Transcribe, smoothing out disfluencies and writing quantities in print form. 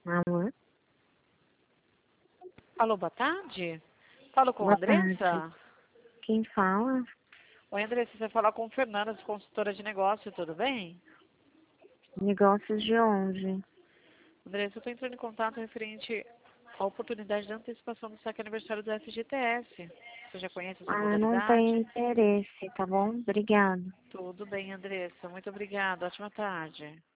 Alô? Alô, boa tarde. Falo com a Boa Andressa? tarde. Quem fala? Oi, Andressa, você vai falar com Fernanda, consultora de negócio, tudo bem? Negócios de onde? Andressa, eu estou entrando em contato referente à oportunidade de antecipação do saque aniversário do FGTS. Você já conhece essa Não tenho modalidade? interesse, tá bom? Obrigada. Tudo bem, Andressa. Muito obrigada. Ótima tarde.